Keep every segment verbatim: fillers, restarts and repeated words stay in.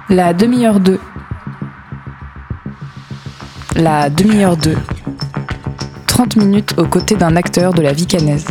La demi-heure deux. La demi-heure deux. trente minutes aux côtés d'un acteur de la vie caennaise.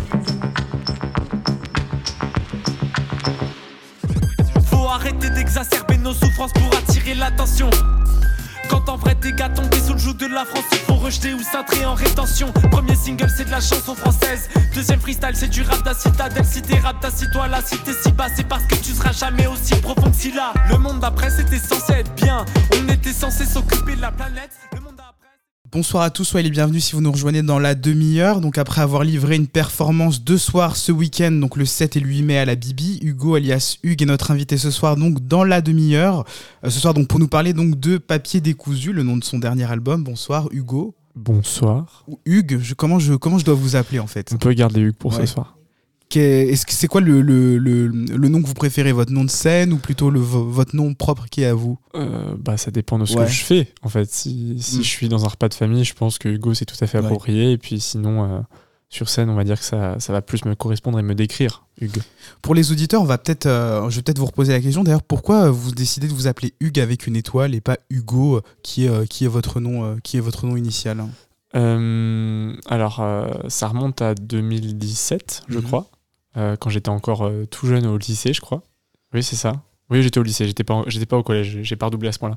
Faut arrêter d'exacerber nos souffrances pour attirer l'attention. Quand en vrai tes gars tombent sous le joug de la France, il faut rejeter ou cintrer en rétention. Premier single c'est de la chanson française. Deuxième freestyle c'est du rap de la citadelle. Si t'es rap t'assis-toi là, si t'es si bas c'est parce que tu seras jamais aussi profond que si là. Le monde d'après c'était censé être bien. On était censé s'occuper de la planète. Le monde d'après... Bonsoir à tous, soyez les bienvenus si vous nous rejoignez dans la demi-heure. Donc après avoir livré une performance deux soirs ce week-end, donc le sept et le huit mai à la Bibi, Hugo alias Hugues est notre invité ce soir donc dans la demi-heure. Euh, ce soir donc pour nous parler donc de Papier décousu, le nom de son dernier album. Bonsoir Hugo. Bonsoir. Ou Hugues, je, comment, je, comment je dois vous appeler en fait? On peut garder Hugues pour ouais. ce soir. Qu'est, est-ce que c'est quoi le, le, le, le nom que vous préférez? Votre nom de scène ou plutôt le, votre nom propre qui est à vous? euh, bah, Ça dépend de ce ouais. que je fais. En fait, si, si mm. je suis dans un repas de famille, je pense que Hugo c'est tout à fait approprié. Ouais. Et puis sinon, euh, sur scène, on va dire que ça, ça va plus me correspondre et me décrire, Hugues. Pour les auditeurs, on va peut-être, euh, je vais peut-être vous reposer la question. D'ailleurs, pourquoi vous décidez de vous appeler Hugues avec une étoile et pas Hugo, qui est, euh, qui est, votre, nom, euh, qui est votre nom initial? euh, Alors, euh, ça remonte à deux mille dix-sept, je mm-hmm. crois. Euh, quand j'étais encore euh, tout jeune au lycée, je crois. Oui, c'est ça. Oui, j'étais au lycée, j'étais pas, en... j'étais pas au collège, j'ai pas redoublé à ce point-là.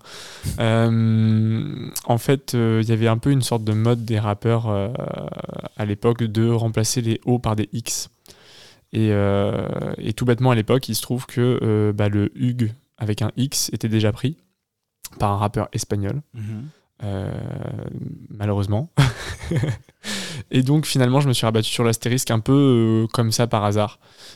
Euh, en fait, il euh, y avait un peu une sorte de mode des rappeurs euh, à l'époque de remplacer les O par des X. Et, euh, et tout bêtement, à l'époque, il se trouve que euh, bah, le Hugues avec un X était déjà pris par un rappeur espagnol. Mmh. Euh, malheureusement. Et donc finalement je me suis rabattu sur l'astérisque un peu euh, comme ça par hasard.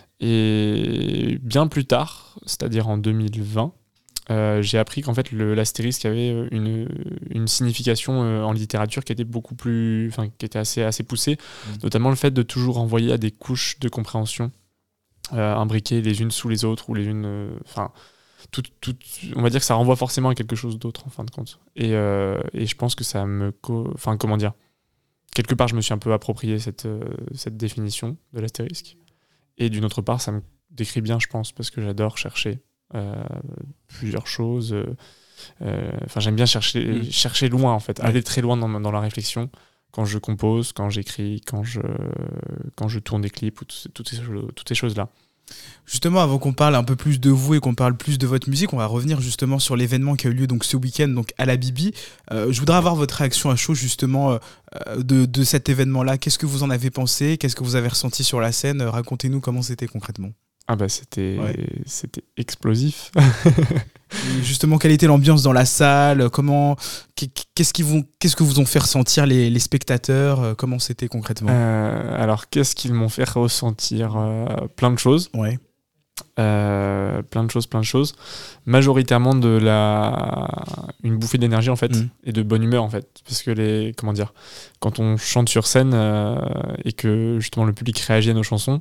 Et bien plus tard, c'est-à-dire en deux mille vingt, euh, j'ai appris qu'en fait le, l'astérisque avait une, une signification euh, en littérature qui était beaucoup plus, enfin qui était assez, assez poussée, mmh. notamment le fait de toujours renvoyer à des couches de compréhension euh, imbriquées les unes sous les autres ou les unes, enfin euh, Tout, tout, on va dire que ça renvoie forcément à quelque chose d'autre en fin de compte. Et, euh, et je pense que ça me... Co- enfin, comment dire Quelque part, je me suis un peu approprié cette, euh, cette définition de l'astérisque. Et d'une autre part, ça me décrit bien, je pense, parce que j'adore chercher euh, plusieurs choses. Euh, euh, enfin, j'aime bien chercher, mmh. chercher loin, en fait, aller très loin dans, dans la réflexion. Quand je compose, quand j'écris, quand je, quand je tourne des clips, ou tout, toutes, ces, toutes ces choses-là. Justement, avant qu'on parle un peu plus de vous et qu'on parle plus de votre musique, on va revenir justement sur l'événement qui a eu lieu donc ce week-end donc à la Bibi. Euh, je voudrais avoir votre réaction à chaud justement euh, de, de cet événement-là. Qu'est-ce que vous en avez pensé? Qu'est-ce que vous avez ressenti sur la scène? Racontez-nous comment c'était concrètement. Ah bah c'était, ouais. c'était explosif. Justement, quelle était l'ambiance dans la salle? Comment, qu'est-ce, qui vont, qu'est-ce que vous ont fait ressentir les, les spectateurs? Comment c'était concrètement? euh, Alors, qu'est-ce qu'ils m'ont fait ressentir? euh, Plein de choses. Ouais. Euh, plein de choses, plein de choses. Majoritairement de la, une bouffée d'énergie en fait, mmh. et de bonne humeur en fait, parce que les, comment dire, quand on chante sur scène euh, et que justement le public réagit à nos chansons.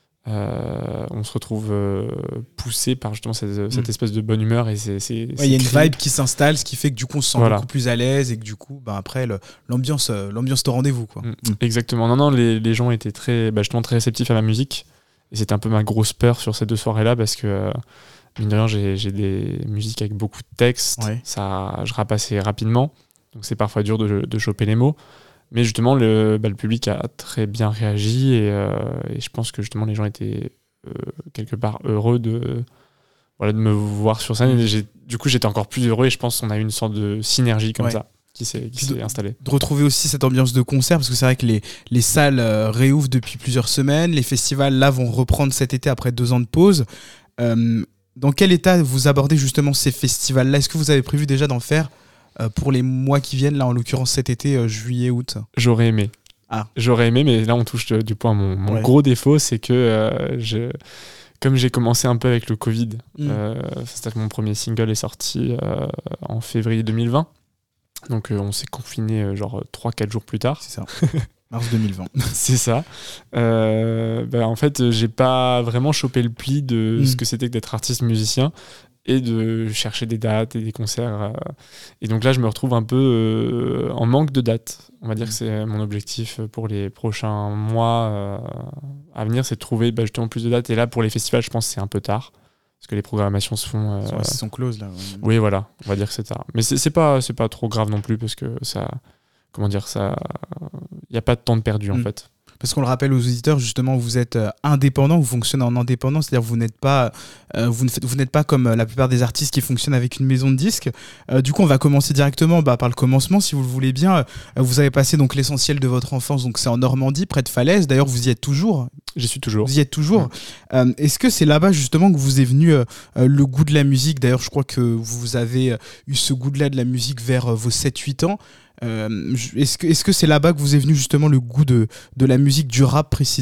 Euh, on se retrouve euh, poussé par justement cette, mmh. cette espèce de bonne humeur et c'est, c'est, ouais, il y a une vibe qui s'installe, ce qui fait que du coup on se sent voilà. beaucoup plus à l'aise et que du coup bah, après le, l'ambiance, euh, l'ambiance de rendez-vous quoi. Mmh. Mmh. Exactement, non non les, les gens étaient très, bah, justement très réceptifs à ma musique et c'était un peu ma grosse peur sur ces deux soirées là parce que euh, mine de rien j'ai, j'ai des musiques avec beaucoup de textes, ouais. ça, je rappe assez rapidement donc c'est parfois dur de, de choper les mots. Mais justement, le, bah, le public a très bien réagi et, euh, et je pense que justement les gens étaient euh, quelque part heureux de, voilà, de me voir sur scène. Et j'ai, du coup, j'étais encore plus heureux et je pense qu'on a eu une sorte de synergie comme ouais. ça qui s'est, qui s'est de, installée. De retrouver aussi cette ambiance de concert, parce que c'est vrai que les, les salles euh, réouvrent depuis plusieurs semaines. Les festivals, là, vont reprendre cet été après deux ans de pause. Euh, dans quel état vous abordez justement ces festivals-là? Est-ce que vous avez prévu déjà d'en faire pour les mois qui viennent, là en l'occurrence cet été, euh, juillet, août? J'aurais aimé. Ah. J'aurais aimé, mais là on touche de, du point. Mon, mon ouais. gros défaut, c'est que euh, je, comme j'ai commencé un peu avec le Covid, mm. euh, c'est-à-dire que mon premier single est sorti euh, en février deux mille vingt, donc euh, on s'est confiné euh, genre trois quatre jours plus tard. C'est ça. mars deux mille vingt. C'est ça. Euh, bah, en fait, j'ai pas vraiment chopé le pli de mm. ce que c'était que d'être artiste musicien. Et de chercher des dates et des concerts. Euh, et donc là, je me retrouve un peu euh, en manque de dates. On va dire mmh. que c'est mon objectif pour les prochains mois euh, à venir, c'est de trouver bah, justement plus de dates. Et là, pour les festivals, je pense que c'est un peu tard. parce que les programmations se font. Euh, Ils sont closes là. Ouais. Oui, voilà, on va dire que c'est tard. Mais c'est, c'est pas, c'est pas trop grave non plus parce que ça, comment dire ça, il y a pas de temps de perdu en mm. fait. Parce qu'on le rappelle aux auditeurs, justement, vous êtes euh, indépendant, vous fonctionnez en indépendant, c'est-à-dire vous n'êtes pas, euh, vous, ne faites, vous n'êtes pas comme euh, la plupart des artistes qui fonctionnent avec une maison de disques. Euh, du coup, on va commencer directement bah, par le commencement, si vous le voulez bien. Euh, vous avez passé donc l'essentiel de votre enfance, donc c'est en Normandie, près de Falaise. D'ailleurs, vous y êtes toujours. J'y suis toujours. Vous y êtes toujours. Ouais. Euh, est-ce que c'est là-bas justement que vous est venu euh, le goût de la musique ? D'ailleurs, je crois que vous avez eu ce goût-là de la musique vers euh, vos sept huit ans. Euh, est-ce que, est-ce que c'est là-bas que vous est venu justement le goût de, de la musique, du rap précisément ?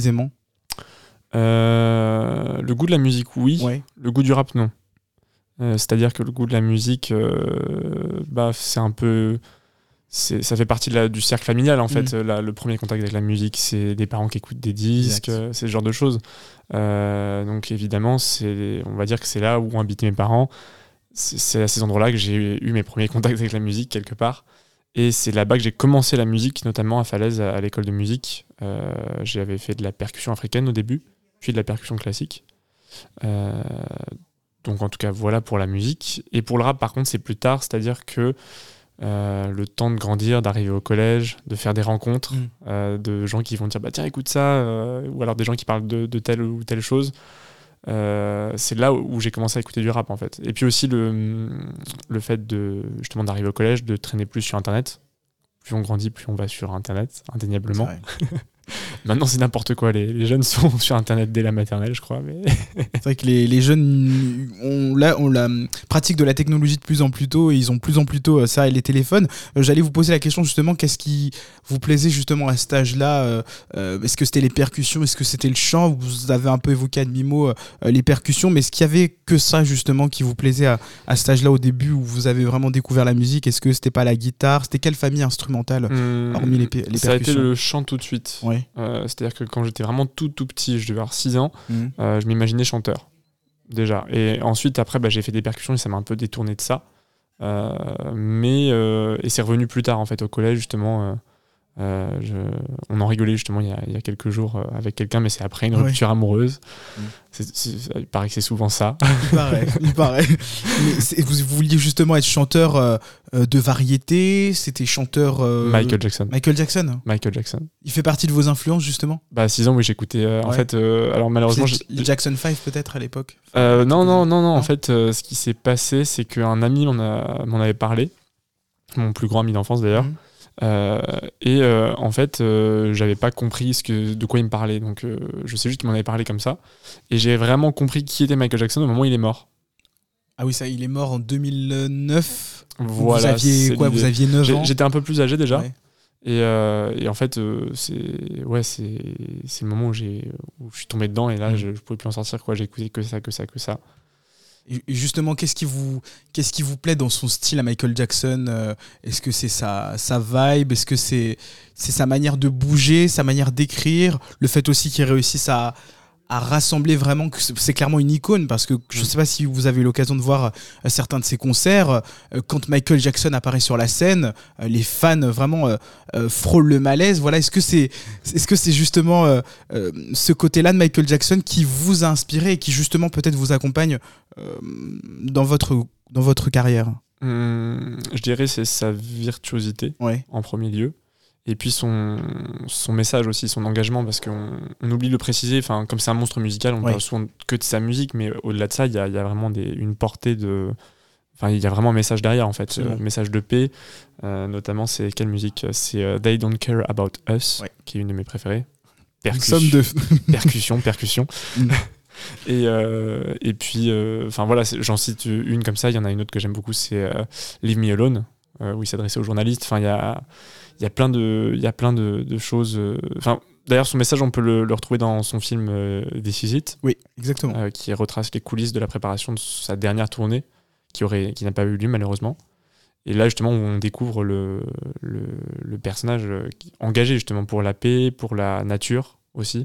euh, Le goût de la musique, oui. Ouais. Le goût du rap, non. Euh, c'est-à-dire que le goût de la musique, euh, bah, c'est un peu... C'est, ça fait partie de la, du cercle familial en fait. Mmh. La, le premier contact avec la musique, c'est des parents qui écoutent des disques, euh, c'est ce genre de choses. Euh, donc évidemment, c'est, on va dire que c'est là où ont habité mes parents. C'est, c'est à ces endroits-là que j'ai eu mes premiers contacts avec la musique quelque part. Et c'est là-bas que j'ai commencé la musique, notamment à Falaise, à, à l'école de musique. Euh, j'avais fait de la percussion africaine au début, puis de la percussion classique. Euh, donc en tout cas, voilà pour la musique. Et pour le rap, par contre, c'est plus tard, c'est-à-dire que Euh, le temps de grandir, d'arriver au collège, de faire des rencontres, mmh. euh, de gens qui vont dire bah tiens écoute ça, euh, ou alors des gens qui parlent de, de telle ou telle chose. Euh, c'est là où j'ai commencé à écouter du rap en fait. Et puis aussi le, le fait de justement d'arriver au collège, de traîner plus sur internet. Plus on grandit, plus on va sur internet, indéniablement. Maintenant c'est n'importe quoi, les, les jeunes sont sur internet dès la maternelle je crois. Mais... c'est vrai que les, les jeunes ont la, ont la pratique de la technologie de plus en plus tôt et ils ont de plus en plus tôt ça et les téléphones. Euh, j'allais vous poser la question justement, qu'est-ce qui vous plaisait justement à cet âge-là ? euh, euh, Est-ce que c'était les percussions ? Est-ce que c'était le chant ? Vous avez un peu évoqué à demi-mot euh, les percussions, mais est-ce qu'il y avait que ça justement qui vous plaisait à, à cet âge-là au début où vous avez vraiment découvert la musique ? Est-ce que c'était pas la guitare ? C'était quelle famille instrumentale mmh, hormis les, les ça percussions ? Ça a été le chant tout de suite. Ouais. Euh, c'est-à-dire que quand j'étais vraiment tout tout petit, je devais avoir six ans, mmh. euh, je m'imaginais chanteur déjà. Et ensuite après bah, j'ai fait des percussions et ça m'a un peu détourné de ça. Euh, mais euh, et c'est revenu plus tard en fait au collège justement. Euh, euh, je, on en rigolait justement il y a, il y a quelques jours euh, avec quelqu'un, mais c'est après une rupture ouais. amoureuse. Mmh. C'est, c'est, il paraît que c'est souvent ça. Il paraît, il paraît. Mais c'est, vous, vous vouliez justement être chanteur euh, de variété, c'était chanteur... Euh, Michael Jackson. Michael Jackson. Michael Jackson. Il fait partie de vos influences justement ? Bah à six ans oui j'écoutais. Euh, ouais. En fait, euh, alors malheureusement... C'est les Jackson cinq peut-être à l'époque ? euh, Non, non, non, non. En fait, euh, ce qui s'est passé, c'est qu'un ami m'en, a, m'en avait parlé, mon plus grand ami d'enfance d'ailleurs. Mmh. Euh, et euh, en fait euh, j'avais pas compris ce que, de quoi il me parlait, donc euh, je sais juste qu'il m'en avait parlé comme ça et j'ai vraiment compris qui était Michael Jackson au moment où il est mort. Ah oui, ça, il est mort en deux mille neuf. Voilà, vous aviez quoi, vous aviez neuf ans. J'étais un peu plus âgé déjà. Ouais. Et, euh, et en fait euh, c'est ouais c'est c'est le moment où j'ai où je suis tombé dedans et là mmh. je, je pouvais plus en sortir quoi, j'ai écouté que ça que ça que ça. Et justement, qu'est-ce qui vous, qu'est-ce qui vous plaît dans son style à Michael Jackson ? euh, Est-ce que c'est sa, sa vibe ? Est-ce que c'est, c'est sa manière de bouger, sa manière d'écrire ? Le fait aussi qu'il réussisse à, à rassembler vraiment, que c'est clairement une icône, parce que je ne sais pas si vous avez eu l'occasion de voir euh, certains de ses concerts. Euh, quand Michael Jackson apparaît sur la scène, euh, les fans vraiment euh, euh, frôlent le malaise. Voilà, est-ce que c'est, est-ce que c'est justement euh, euh, ce côté-là de Michael Jackson qui vous a inspiré et qui justement peut-être vous accompagne euh, dans votre, dans votre carrière ? Hum, je dirais c'est sa virtuosité ouais. en premier lieu. Et puis son, son message aussi, son engagement, parce qu'on on oublie de le préciser, enfin, comme c'est un monstre musical, on ne ouais. parle souvent que de sa musique, mais au-delà de ça, il y a, y a vraiment des, une portée de... Enfin, il y a vraiment un message derrière, en fait, un message de paix. Euh, notamment, c'est quelle musique ? C'est uh, They Don't Care About Us, ouais. qui est une de mes préférées. Percus- de... percussion, percussion. Mm. Et, euh, et puis, enfin euh, voilà, j'en cite une comme ça, il y en a une autre que j'aime beaucoup, c'est uh, Leave Me Alone, euh, où il s'adressait aux journalistes. Enfin, il y a... Il y a plein de, il y a plein de, de choses. Enfin, euh, d'ailleurs, son message, on peut le, le retrouver dans son film euh, This Is It. Oui, exactement. Euh, qui retrace les coulisses de la préparation de sa dernière tournée, qui, aurait, qui n'a pas eu lieu malheureusement. Et là, justement, on découvre le, le, le personnage engagé justement pour la paix, pour la nature aussi.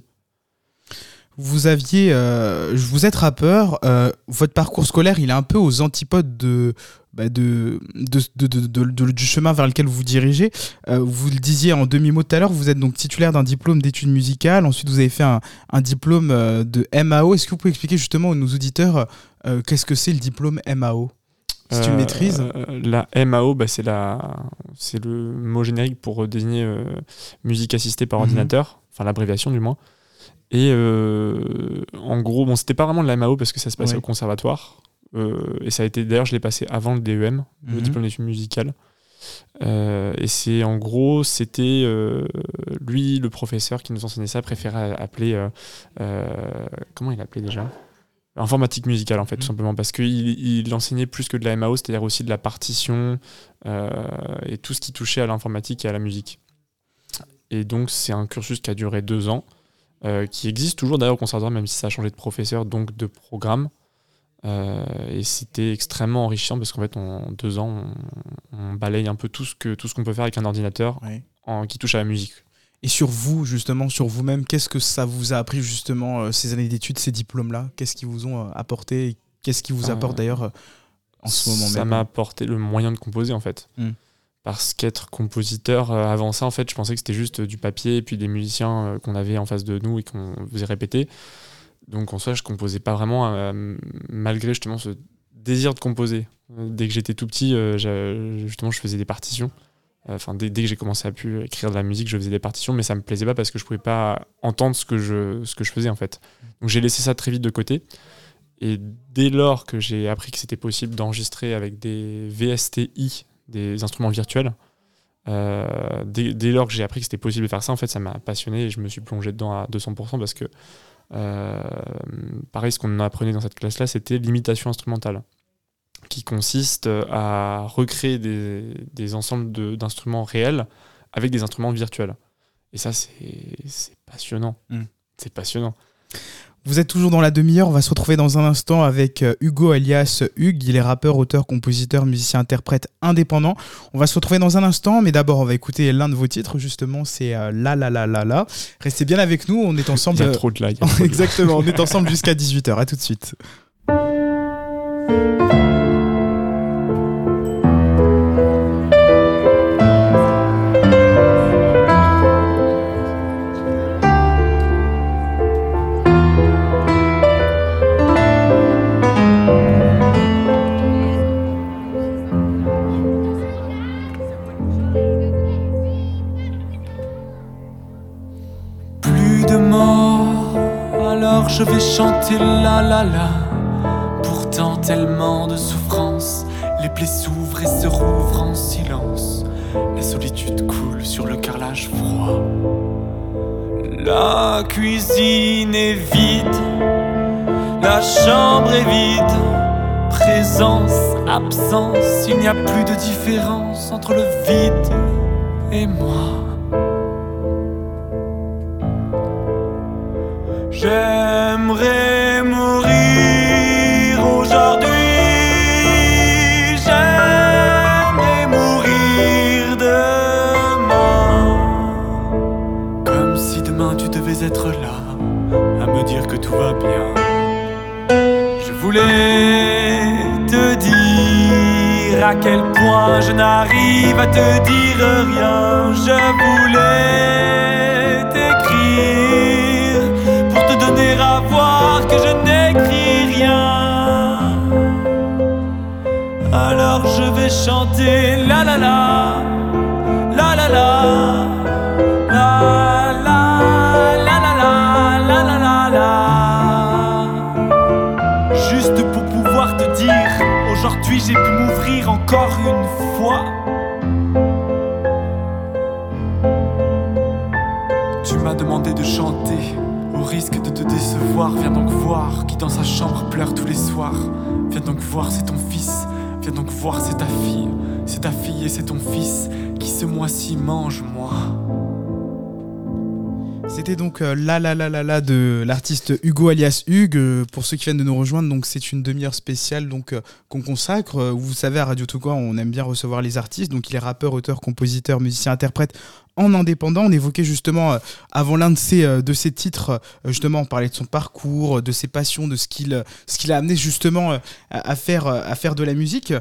Vous aviez, euh, vous êtes rappeur. Euh, votre parcours scolaire, il est un peu aux antipodes de bah, de, de, de, de, de, de, du chemin vers lequel vous vous dirigez. Euh, vous le disiez en demi-mot tout à l'heure, vous êtes donc titulaire d'un diplôme d'études musicales. Ensuite, vous avez fait un, un diplôme de M A O. Est-ce que vous pouvez expliquer justement à nos auditeurs euh, qu'est-ce que c'est le diplôme M A O ? Si tu le maîtrises. Euh, la M A O, bah, c'est, la... c'est le mot générique pour désigner euh, musique assistée par ordinateur, enfin mmh. l'abréviation du moins. Et euh, en gros, bon, c'était pas vraiment de la M A O parce que ça se passait ouais. au conservatoire. Euh, et ça a été, d'ailleurs, je l'ai passé avant le D E M, mmh. le diplôme d'études musicales. Euh, et c'est en gros, c'était euh, lui, le professeur qui nous enseignait ça, préférait appeler. Euh, euh, comment il appelait déjà ? Informatique musicale, en fait, mmh. tout simplement, parce qu'il il enseignait plus que de la M A O, c'est-à-dire aussi de la partition euh, et tout ce qui touchait à l'informatique et à la musique. Et donc, c'est un cursus qui a duré deux ans, euh, qui existe toujours d'ailleurs au conservatoire, même si ça a changé de professeur, donc de programme. Euh, et c'était extrêmement enrichissant parce qu'en fait, en deux ans, on, on balaye un peu tout ce, que, tout ce qu'on peut faire avec un ordinateur oui. en, qui touche à la musique. Et sur vous, justement, sur vous-même, qu'est-ce que ça vous a appris, justement, euh, ces années d'études, ces diplômes-là ? Qu'est-ce qu'ils vous ont euh, apporté et qu'est-ce qui vous apporte, euh, d'ailleurs, euh, en ce moment ça même ? Ça m'a apporté le moyen de composer, en fait. Mm. Parce qu'être compositeur, euh, avant ça, en fait, je pensais que c'était juste du papier et puis des musiciens euh, qu'on avait en face de nous et qu'on faisait répéter. Donc, en soi, je composais pas vraiment, euh, malgré, justement, ce désir de composer. Dès que j'étais tout petit, euh, justement, je faisais des partitions. Enfin, dès, dès que j'ai commencé à pu écrire de la musique, je faisais des partitions, mais ça me plaisait pas parce que je pouvais pas entendre ce que je, ce que je faisais en fait. Donc j'ai laissé ça très vite de côté. Et dès lors que j'ai appris que c'était possible d'enregistrer avec des V S T I, des instruments virtuels, euh, dès, dès lors que j'ai appris que c'était possible de faire ça, en fait, ça m'a passionné et je me suis plongé dedans à deux cents pour cent parce que, euh, pareil, ce qu'on apprenait dans cette classe-là, c'était l'imitation instrumentale, qui consiste à recréer des, des ensembles de, d'instruments réels avec des instruments virtuels. Et ça, c'est, c'est passionnant. Mmh. C'est passionnant. Vous êtes toujours dans la demi-heure. On va se retrouver dans un instant avec Hugo alias Hugues. Il est rappeur, auteur, compositeur, musicien, interprète indépendant. On va se retrouver dans un instant, mais d'abord, on va écouter l'un de vos titres. Justement, c'est euh, La La La La La. Restez bien avec nous. On est ensemble. Il y a trop de là. Exactement. On est ensemble jusqu'à dix-huit heures. À tout de suite. Je vais chanter la la la. Pourtant tellement de souffrance, les plaies s'ouvrent et se rouvrent en silence. La solitude coule sur le carrelage froid. La cuisine est vide, la chambre est vide. Présence, absence, il n'y a plus de différence entre le vide et moi. J'aimerais mourir aujourd'hui. J'aimerais mourir demain. Comme si demain tu devais être là, à me dire que tout va bien. Je voulais te dire à quel point je n'arrive à te dire rien. Je voulais t'écrire donner à voir que je n'écris rien. Alors je vais chanter la la la, la la la, la la la la la la la la. Juste pour pouvoir te dire, aujourd'hui j'ai pu m'ouvrir encore une fois. Tu m'as demandé de chanter. Au risque de te décevoir, viens donc voir qui dans sa chambre pleure tous les soirs. Viens donc voir, c'est ton fils. Viens donc voir, c'est ta fille. C'est ta fille et c'est ton fils qui ce mois-ci mange moi. C'était donc euh, La La La La La de l'artiste Hugo alias Hugues. Euh, pour ceux qui viennent de nous rejoindre, donc c'est une demi-heure spéciale donc, euh, qu'on consacre. Euh, vous savez, à Radio Togo, on aime bien recevoir les artistes. Donc il est rappeur, auteur, compositeur, musicien, interprète en indépendant. On évoquait justement euh, avant l'un de ces, euh, de ces titres, euh, justement on parlait de son parcours, de ses passions, de ce qu'il, ce qu'il a amené justement euh, à, faire, à faire de la musique.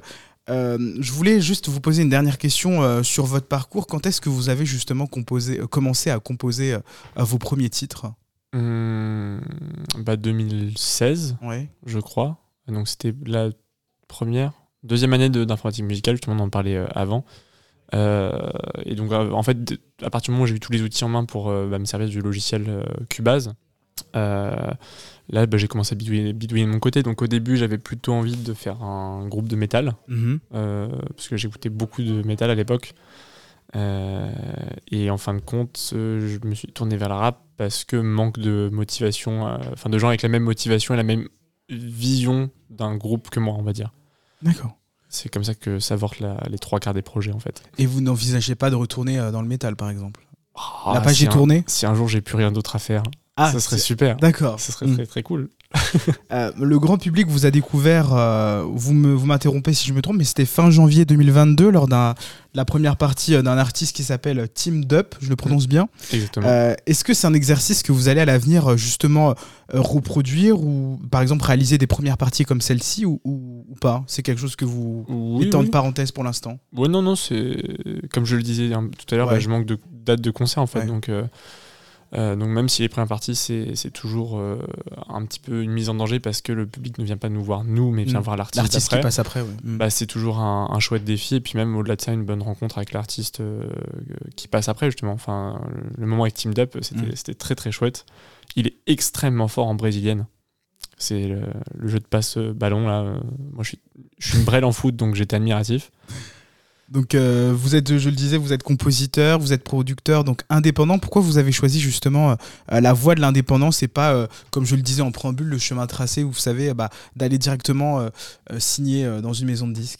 Euh, je voulais juste vous poser une dernière question euh, sur votre parcours. Quand est-ce que vous avez justement composé, euh, commencé à composer euh, vos premiers titres ? Hum, bah deux mille seize, Ouais. je crois. Donc c'était la première, deuxième année de, d'informatique musicale, justement, on en parlait euh, avant. Euh, et donc, euh, en fait, d- à partir du moment où j'ai eu tous les outils en main pour euh, bah, me servir du logiciel euh, Cubase, euh, là, bah, j'ai commencé à bidouiller, bidouiller de mon côté. Donc, au début, j'avais plutôt envie de faire un groupe de métal, Mhm. euh, parce que j'écoutais beaucoup de métal à l'époque. Euh, et en fin de compte, euh, je me suis tourné vers le rap parce que manque de motivation, euh, enfin de gens avec la même motivation et la même vision d'un groupe que moi, on va dire. D'accord. C'est comme ça que s'avortent la- les trois quarts des projets, en fait. Et vous n'envisagez pas de retourner euh, dans le métal, par exemple ? Ah, La page si est un- tournée ? Si un jour j'ai plus rien d'autre à faire, Ah, ça serait c'est- super. D'accord. Ça serait Mm. très très cool. Euh, le grand public vous a découvert, euh, vous, me, vous m'interrompez si je me trompe, mais c'était fin janvier deux mille vingt-deux lors de la première partie euh, d'un artiste qui s'appelle Team Dup, je le prononce bien. Exactement. Euh, est-ce que c'est un exercice que vous allez à l'avenir euh, justement euh, reproduire ou par exemple réaliser des premières parties comme celle-ci ou, ou, ou pas ? C'est quelque chose que vous oui, mettez oui. en parenthèse pour l'instant ? Ouais, non, non, c'est comme je le disais hein, tout à l'heure, Ouais. bah, je manque de date de concert en fait, Ouais. donc, euh, euh, donc même si les premières parties c'est, c'est toujours euh, un petit peu une mise en danger parce que le public ne vient pas nous voir nous, mais vient Mm. voir l'artiste, L'artiste après. qui passe après, ouais. Mm. Bah, c'est toujours un, un chouette défi et puis même au-delà de ça une bonne rencontre avec l'artiste euh, qui passe après justement. Enfin, le, le moment avec Team Dup c'était, Mm. c'était très très chouette. Il est extrêmement fort en brésilienne. C'est le, le jeu de passe euh, ballon là. euh, moi je suis, je suis une brêle en foot donc j'étais admiratif. Donc euh, vous êtes, je le disais, vous êtes compositeur, vous êtes producteur, donc indépendant. Pourquoi vous avez choisi justement euh, la voie de l'indépendance et pas, euh, comme je le disais en préambule, le chemin tracé où vous savez, bah, d'aller directement euh, euh, signer euh, dans une maison de disques ?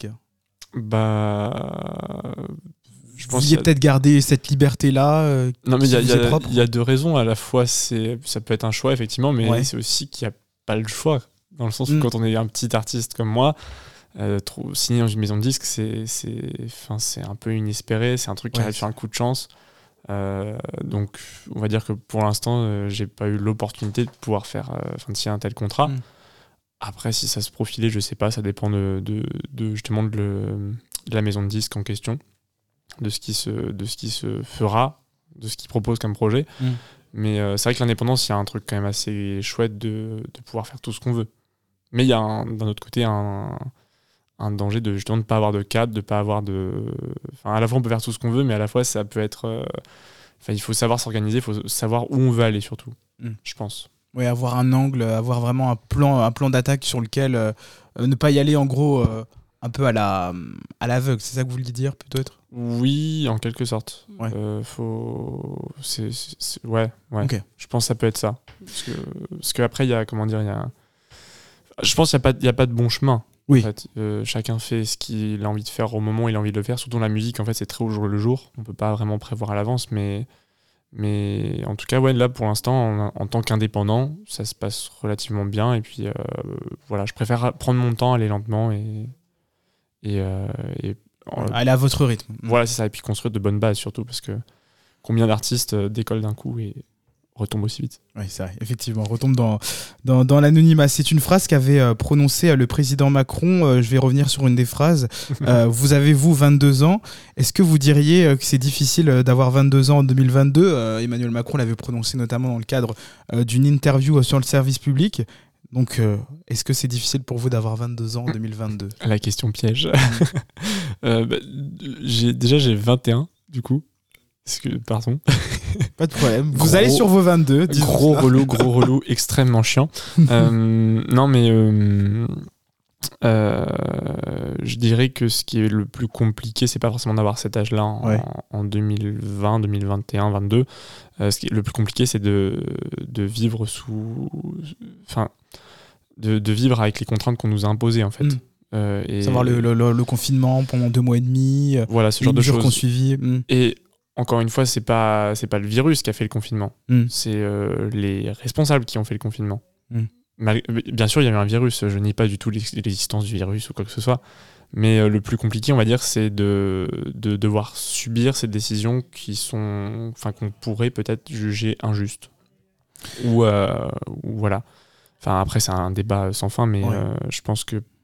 Bah, je Vous pense vouliez qu'il y a- peut-être garder cette liberté-là euh, non mais il y, a- qui il y vous est a- propre ? il y a deux raisons. À la fois, c'est ça peut être un choix effectivement, mais Ouais. c'est aussi qu'il n'y a pas le choix dans le sens où Mm. quand on est un petit artiste comme moi, euh, trop, signer dans une maison de disques, c'est c'est, enfin, c'est un peu inespéré. C'est un truc qui Ouais. arrive sur un coup de chance. Euh, donc, on va dire que pour l'instant, euh, j'ai pas eu l'opportunité de pouvoir faire, euh, enfin, de signer un tel contrat. Mm. Après, si ça se profilait, je sais pas. Ça dépend de, de, de justement de, le- de la maison de disques en question, de ce qui se, de ce qui se fera, de ce qu'ils proposent comme projet. Mm. Mais euh, c'est vrai que l'indépendance, il y a un truc quand même assez chouette de, de pouvoir faire tout ce qu'on veut. Mais il y a un- d'un autre côté un, un danger de justement de ne pas avoir de cadre, de pas avoir de. Enfin, à la fois on peut faire tout ce qu'on veut, mais à la fois ça peut être. euh, Enfin, il faut savoir s'organiser, il faut savoir où on veut aller surtout, Mm. je pense. Ouais, avoir un angle, avoir vraiment un plan, un plan d'attaque sur lequel euh, euh, ne pas y aller en gros euh, un peu à la, à l'aveugle. C'est ça que vous vouliez dire peut-être ? Oui, en quelque sorte. Ouais. Euh, faut. C'est, c'est- c'est- Ouais, ouais. Ok. Je pense que ça peut être ça. Parce que, parce qu'après, il y a. Comment dire il y a... Je pense qu'il n'y a, pas- il y a pas de bon chemin. Oui. En fait. Euh, chacun fait ce qu'il a envie de faire au moment où il a envie de le faire. Surtout dans la musique, en fait, c'est très au jour le jour. On peut pas vraiment prévoir à l'avance, mais. Mais en tout cas, ouais, là, pour l'instant, en, en tant qu'indépendant, ça se passe relativement bien. Et puis, euh, voilà, je préfère prendre mon temps, aller lentement et. Et. euh, et en- Allez à votre rythme. voilà, c'est ça. Et puis construire de bonnes bases surtout, parce que combien d'artistes euh, décollent d'un coup et retombent aussi vite. Oui, c'est vrai, effectivement, on retombe dans, dans, dans l'anonymat. C'est une phrase qu'avait euh, prononcée euh, le président Macron. Euh, je vais revenir sur une des phrases. Euh, vous avez, vous, vingt-deux ans. Est-ce que vous diriez euh, que c'est difficile euh, d'avoir vingt-deux ans en deux mille vingt-deux ? euh, Emmanuel Macron l'avait prononcé notamment dans le cadre euh, d'une interview euh, sur le service public. Donc, euh, est-ce que c'est difficile pour vous d'avoir vingt-deux ans en deux mille vingt-deux ? La question piège. Euh, bah, j'ai, déjà, j'ai vingt et un, du coup. Est-ce que, pardon. Pas de problème. Vous Gros- allez sur vos vingt-deux. disons Gros ça. relou, gros relou, extrêmement chiant. Euh, non, mais euh, euh, je dirais que ce qui est le plus compliqué, c'est pas forcément d'avoir cet âge-là en, Ouais. en deux mille vingt, deux mille vingt et un, vingt-deux. Euh, ce qui est le plus compliqué, c'est de, de vivre sous. Enfin, de, de vivre avec les contraintes qu'on nous a imposées, en fait. Mm. Euh, et Savoir le, le, le- le confinement pendant deux mois et demi, euh, voilà, ce les genre de mesures choses. qu'on suivit. Mm. Et encore une fois, c'est pas c'est pas le virus qui a fait le confinement, Mm. c'est euh, les responsables qui ont fait le confinement. Mm. Mal- bien sûr, il y a eu un virus. Je nie pas du tout l'ex- l'existence du virus ou quoi que ce soit, mais euh, le plus compliqué, on va dire, c'est de de devoir subir ces décisions qui sont, enfin, qu'on pourrait peut-être juger injustes. Ou, euh, ou voilà. Enfin, après, c'est un débat sans fin, mais Ouais. euh, je pense que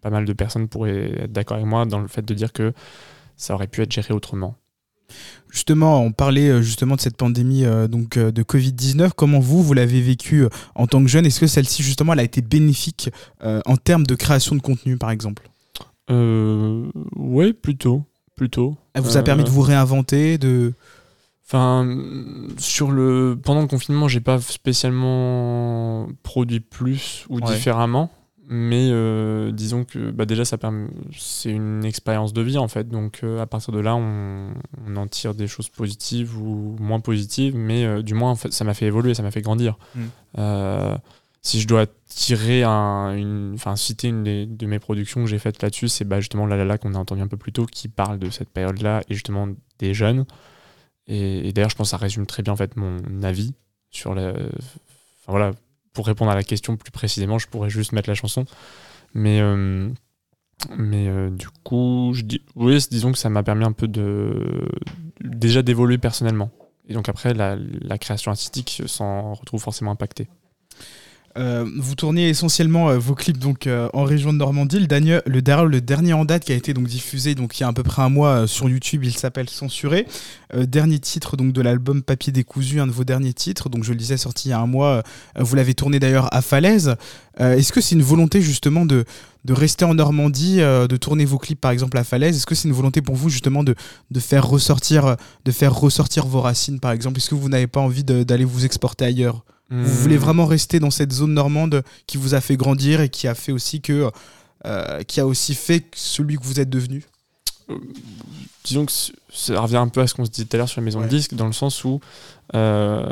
pas mal de personnes pourraient être d'accord avec moi dans le fait de dire que ça aurait pu être géré autrement. Justement, on parlait justement de cette pandémie euh, donc, euh, de covid dix-neuf. Comment vous, vous l'avez vécu en tant que jeune ? Est-ce que celle-ci, justement, elle a été bénéfique euh, en termes de création de contenu, par exemple ? euh, Oui, plutôt. plutôt. Elle vous a euh... permis de vous réinventer de... Enfin, sur le... pendant le confinement, j'ai pas spécialement produit plus ou ouais. différemment. Mais euh, disons que bah déjà ça permet, c'est une expérience de vie en fait, donc euh, à partir de là on, on en tire des choses positives ou moins positives, mais euh, du moins en fait, ça m'a fait évoluer, ça m'a fait grandir. Mmh. Euh, si je dois tirer un, une, enfin citer une des, de mes productions que j'ai faites là-dessus, c'est bah, justement La La La qu'on a entendu un peu plus tôt, qui parle de cette période-là et justement des jeunes. Et, et d'ailleurs je pense que ça résume très bien en fait mon avis sur la, enfin voilà. Pour répondre à la question plus précisément, je pourrais juste mettre la chanson. Mais, euh, mais euh, du coup, je dis, oui, disons que ça m'a permis un peu de, déjà d'évoluer personnellement. Et donc après, la, la création artistique s'en retrouve forcément impactée. Euh, vous tournez essentiellement euh, vos clips donc, euh, en région de Normandie. Le dernier, le, der- le dernier en date qui a été donc, diffusé donc, il y a à peu près un mois euh, sur YouTube, il s'appelle Censuré. Euh, dernier titre donc, de l'album Papier décousu, un de vos derniers titres. Donc, je le disais, sorti il y a un mois. Euh, vous l'avez tourné d'ailleurs à Falaise. Euh, est-ce que c'est une volonté justement de, de rester en Normandie, euh, de tourner vos clips par exemple à Falaise ? Est-ce que c'est une volonté pour vous justement de, de, faire, ressortir, de faire ressortir vos racines par exemple ? Est-ce que vous n'avez pas envie de, d'aller vous exporter ailleurs ? Vous voulez vraiment rester dans cette zone normande qui vous a fait grandir et qui a fait aussi que, euh, qui a aussi fait celui que vous êtes devenu ? euh, Disons que ça revient un peu à ce qu'on se disait tout à l'heure sur la maison ouais. de disques, dans le sens où, euh,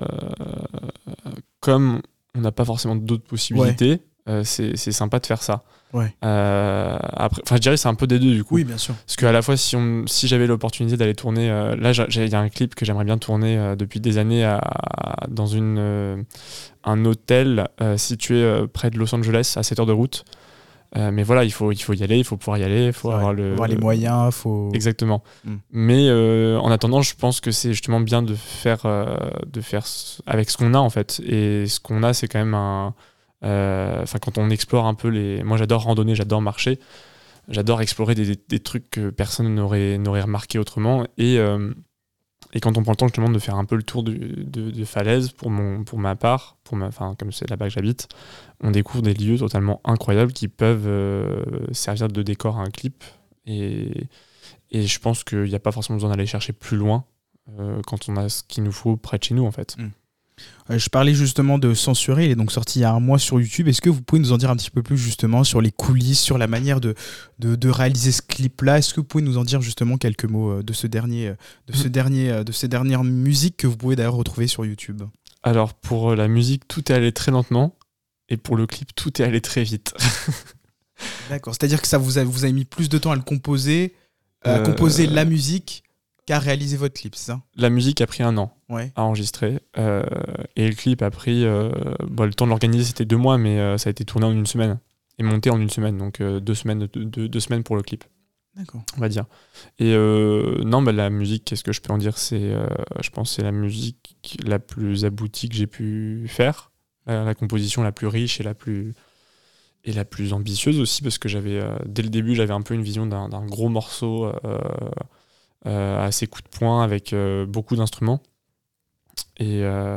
comme on n'a pas forcément d'autres possibilités, ouais. euh, c'est, c'est sympa de faire ça. Ouais. Euh, après, enfin, je dirais que c'est un peu des deux du coup. Oui, bien sûr. Parce qu'à la fois, si, on, si j'avais l'opportunité d'aller tourner, euh, là, il y a un clip que j'aimerais bien tourner euh, depuis des années à, à, dans une, euh, un hôtel euh, situé euh, près de Los Angeles, à sept heures de route. Euh, mais voilà, il faut, il faut y aller, il faut pouvoir y aller, il faut avoir, le, avoir les moyens. Faut... Exactement. Mm. Mais euh, en attendant, je pense que c'est justement bien de faire, euh, de faire avec ce qu'on a en fait. Et ce qu'on a, c'est quand même un. Enfin, euh, quand on explore un peu les. Moi, j'adore randonner, j'adore marcher, j'adore explorer des, des, des trucs que personne n'aurait, n'aurait remarqué autrement. Et, euh, et quand on prend le temps justement de faire un peu le tour de, de, de Falaise, pour, mon, pour ma part, pour ma, comme c'est là-bas que j'habite, on découvre des lieux totalement incroyables qui peuvent euh, servir de décor à un clip. Et, et je pense qu'il n'y a pas forcément besoin d'aller chercher plus loin euh, quand on a ce qu'il nous faut près de chez nous, en fait. Mmh. Je parlais justement de Censuré, il est donc sorti il y a un mois sur YouTube. Est-ce que vous pouvez nous en dire un petit peu plus justement sur les coulisses, sur la manière de, de, de réaliser ce clip-là ? Est-ce que vous pouvez nous en dire justement quelques mots de ce dernier, de ce dernier, de ces dernières musiques que vous pouvez d'ailleurs retrouver sur YouTube ? Alors pour la musique, tout est allé très lentement, et pour le clip, tout est allé très vite. D'accord, c'est-à-dire que ça vous a, vous avez mis plus de temps à le composer, à euh... composer la musique qu'à réaliser votre clip, c'est ça ? La musique a pris un an ouais. à enregistrer, euh, et le clip a pris... Euh, bon, le temps de l'organiser, c'était deux mois, mais euh, ça a été tourné en une semaine, et monté en une semaine, donc euh, deux, semaines, deux, deux, deux semaines pour le clip. D'accord. On va dire. Et euh, non, bah, la musique, qu'est-ce que je peux en dire ? C'est, euh, je pense que c'est la musique la plus aboutie que j'ai pu faire, la, la composition la plus riche et la plus... et la plus ambitieuse aussi, parce que j'avais, euh, dès le début, j'avais un peu une vision d'un, d'un gros morceau euh, euh, assez coup de poing, avec euh, beaucoup d'instruments. Et, euh,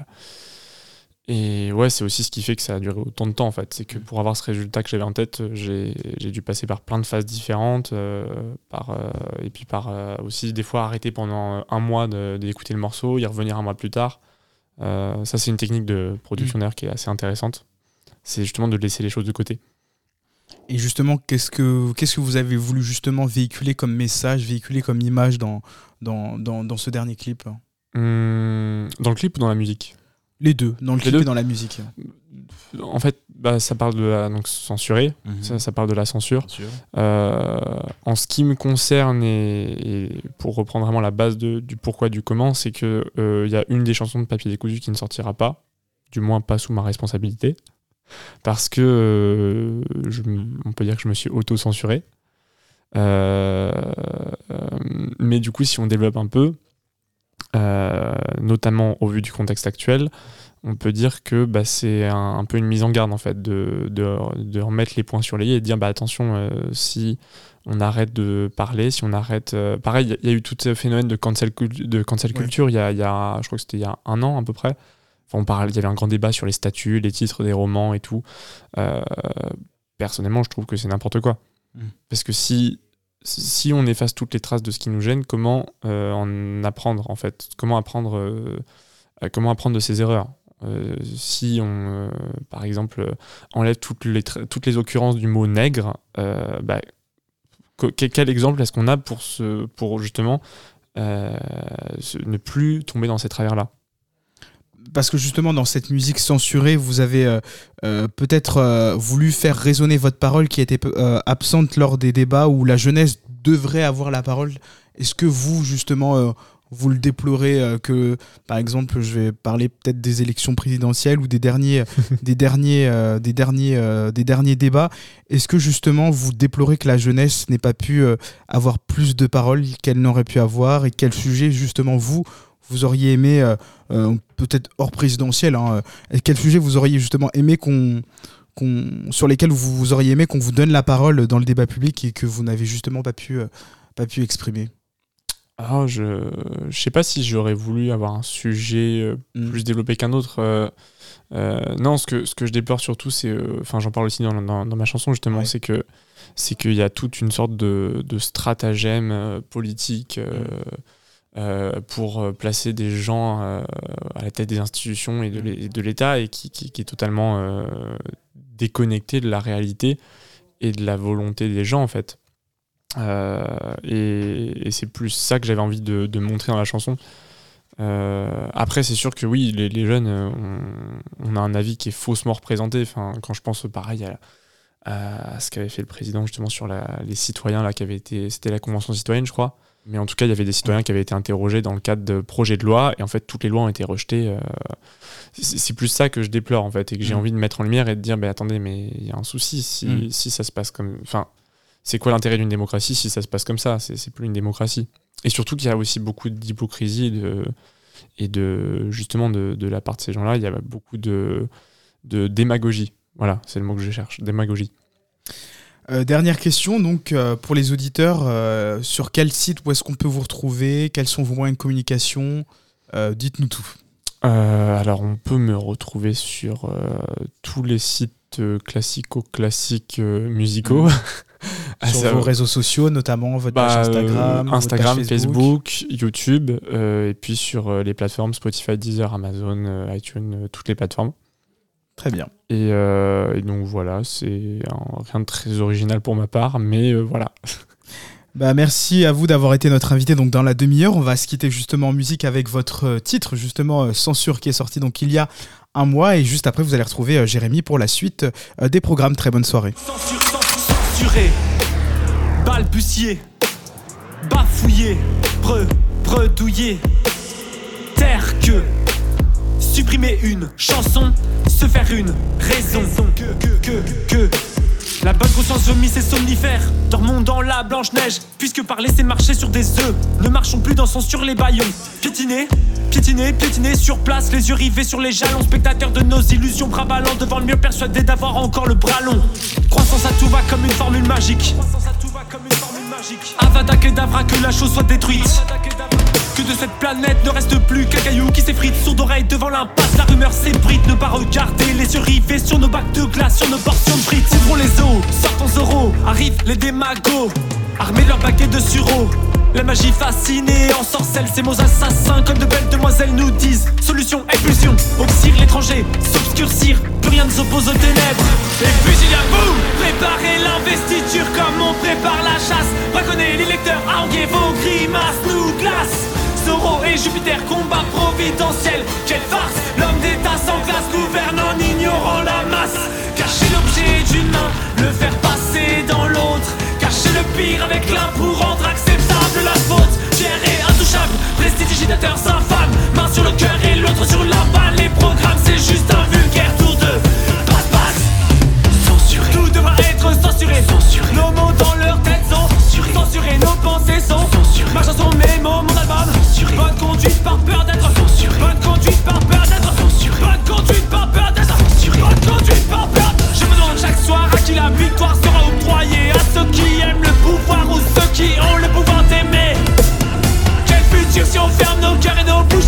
et ouais, c'est aussi ce qui fait que ça a duré autant de temps, en fait. C'est que pour avoir ce résultat que j'avais en tête, j'ai, j'ai dû passer par plein de phases différentes, euh, par, euh, et puis par euh, aussi des fois arrêter pendant un mois de, d'écouter le morceau, y revenir un mois plus tard. Euh, ça, c'est une technique de production d'ailleurs qui est assez intéressante. C'est justement de laisser les choses de côté. Et justement, qu'est-ce que, qu'est-ce que vous avez voulu justement véhiculer comme message, véhiculer comme image dans, dans, dans, dans ce dernier clip ? Hum, Dans le clip ou dans la musique ? Les deux, dans le clip et dans la musique. En fait, bah, ça parle de la donc, censurée, mmh. ça, ça parle de la censure. Euh, en ce qui me concerne, et, et pour reprendre vraiment la base de, du pourquoi, du comment, c'est qu'il euh, y a une des chansons de Papier décousu qui ne sortira pas, du moins pas sous ma responsabilité. Parce que euh, je, on peut dire que je me suis auto-censuré. Euh, euh, mais du coup, si on développe un peu, euh, notamment au vu du contexte actuel, on peut dire que bah, c'est un, un peu une mise en garde en fait, de, de, de remettre les points sur les i et de dire bah, attention, euh, si on arrête de parler, si on arrête... Euh, pareil, il y, y a eu tout ce phénomène de cancel, cul- de cancel ouais. culture il y, a, y a, je crois que c'était il y a un an à peu près. Enfin, on parle, il y avait un grand débat sur les statuts, les titres des romans et tout. Euh, personnellement, je trouve que c'est n'importe quoi. Mmh. Parce que si, si on efface toutes les traces de ce qui nous gêne, comment euh, en apprendre en fait ? Comment apprendre, euh, comment apprendre de ses erreurs ? Euh, si on, euh, par exemple, enlève toutes les, tra- toutes les occurrences du mot nègre, euh, bah, que, quel exemple est-ce qu'on a pour, ce, pour justement euh, ce, ne plus tomber dans ces travers-là ? Parce que justement, dans cette musique censurée, vous avez euh, euh, peut-être euh, voulu faire résonner votre parole qui était euh, absente lors des débats où la jeunesse devrait avoir la parole. Est-ce que vous, justement... Euh, vous le déplorez euh, que, par exemple, je vais parler peut-être des élections présidentielles ou des derniers, des derniers, euh, des derniers, euh, des derniers débats. Est-ce que justement vous déplorez que la jeunesse n'ait pas pu euh, avoir plus de paroles qu'elle n'aurait pu avoir, et quel sujet justement vous vous auriez aimé, euh, euh, peut-être hors présidentiel, hein, euh, quel sujet vous auriez justement aimé qu'on, qu'on, sur lesquels vous, vous auriez aimé qu'on vous donne la parole dans le débat public et que vous n'avez justement pas pu, euh, pas pu exprimer? Ah, je ne sais pas si j'aurais voulu avoir un sujet euh, mm. plus développé qu'un autre. Euh, euh, non, ce que, ce que je déplore surtout, c'est... Enfin, euh, j'en parle aussi dans, dans, dans ma chanson, justement, ouais. c'est que c'est qu'il y a toute une sorte de, de stratagème euh, politique euh, mm. euh, pour placer des gens euh, à la tête des institutions et de, mm. l'é- de l'État et qui, qui, qui est totalement euh, déconnecté de la réalité et de la volonté des gens, en fait. Euh, et, et c'est plus ça que j'avais envie de, de montrer dans la chanson. Euh, après, c'est sûr que oui, les, les jeunes, on, on a un avis qui est faussement représenté. Enfin, quand je pense pareil à, à ce qu'avait fait le président justement sur la, les citoyens là, qui avait été, c'était la convention citoyenne, je crois. Mais en tout cas, il y avait des citoyens qui avaient été interrogés dans le cadre de projets de loi, et en fait, toutes les lois ont été rejetées. Euh, c'est, c'est plus ça que je déplore en fait, et que j'ai mmh. envie de mettre en lumière et de dire, bah, attendez, mais il y a un souci si, mmh. si ça se passe comme, enfin. C'est quoi l'intérêt d'une démocratie si ça se passe comme ça ? c'est, c'est plus une démocratie. Et surtout qu'il y a aussi beaucoup d'hypocrisie et de, et de justement de, de la part de ces gens-là, il y a beaucoup de, de démagogie. Voilà, c'est le mot que je cherche, démagogie. Euh, dernière question, donc euh, pour les auditeurs, euh, sur quel site, où est-ce qu'on peut vous retrouver ? Quels sont vos moyens de communication ? euh, Dites-nous tout. Euh, alors, on peut me retrouver sur euh, tous les sites euh, classico-classiques euh, musicaux. Mmh. Sur ah, vos va... réseaux sociaux, notamment votre bah, page Instagram, euh, Instagram, votre page Facebook. Facebook, YouTube, euh, et puis sur euh, les plateformes Spotify, Deezer, Amazon, euh, iTunes, euh, toutes les plateformes. Très bien. Et, euh, et donc voilà, c'est un, rien de très original pour ma part, mais euh, voilà. Bah, merci à vous d'avoir été notre invité donc, dans la demi-heure. On va se quitter justement en musique avec votre titre, justement euh, Censure, qui est sorti donc il y a un mois. Et juste après, vous allez retrouver euh, Jérémy pour la suite euh, des programmes. Très bonne soirée. Censure, censure, censuré, balbutier, bafouillé, bre, bredouillé, terre que, supprimer une chanson, se faire une raison, que, que, que, que. La bonne conscience vomit ses somnifères. Dormons dans la blanche-neige, puisque parler c'est marcher sur des œufs. Ne marchons plus dansons sur les baillons. Piétiner, piétiner, piétiner sur place, les yeux rivés sur les jalons. Spectateurs de nos illusions, bras ballants devant le mur, persuadés d'avoir encore le bras long. Croissance à tout va comme une formule magique. Croissance à tout va comme une formule magique. Avada Kedavra, que la chose soit détruite. Que de cette planète ne reste plus qu'un caillou qui s'effrite. Sourd d'oreille devant l'impasse, la rumeur s'ébrite. Ne pas regarder, les yeux rivés sur nos bacs de glace, sur nos portions de frites. Ouvrons les eaux, sortons Zoro, arrivent les démagos, armés de leurs baguettes de sureau. La magie fascinée ensorcelle ces mots assassins, comme de belles demoiselles nous disent. Solution, expulsion, oxyre l'étranger, s'obscurcir, plus rien ne s'oppose aux ténèbres. Et puis il y a vous, préparez l'investiture comme on prépare la chasse. Braconnez les lecteurs, haranguez vos grimaces, nous glace. Zoro et Jupiter, combat providentiel. Quelle farce, l'homme d'État sans classe gouverne en ignorant la masse. Cacher l'objet d'une main, le faire passer dans l'autre. Cacher le pire avec l'un pour rendre acceptable la faute. Fier et intouchable, prestidigitateur infâme. Main sur le cœur et l'autre sur la balle. Les programmes c'est juste un vulgaire tour de passe-passe. Censuré, tout devra être censuré. Censuré, nos mots dans leur tête sont censurés. Censurés, nos pensées sont censurées. Ma chanson, mes mots, mon album censuré. Bonne conduite par peur d'être censuré. Bonne conduite par peur d'être censuré. Bonne conduite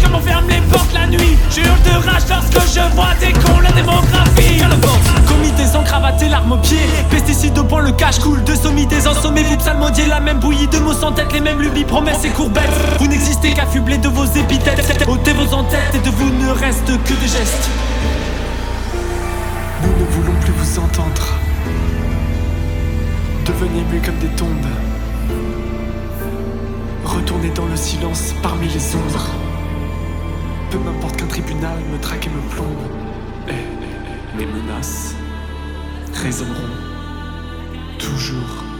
comme on ferme les portes la nuit. Je hurle de rage lorsque je vois des cons, la démographie. Commis des encravatés, l'arme au pied. Pesticides au point, le cash coule. De sommis des ensommés, vous psalmodiez la même bouillie de mots sans tête, les mêmes lubies, promesses et courbettes. Vous n'existez qu'affublés de vos épithètes. Ôtez vos entêtes et de vous ne reste que des gestes. Nous ne voulons plus vous entendre. Devenez muets comme des tombes. Retournez dans le silence parmi les ombres. Peu m'importe qu'un tribunal me traque et me plombe. Et les menaces résonneront toujours.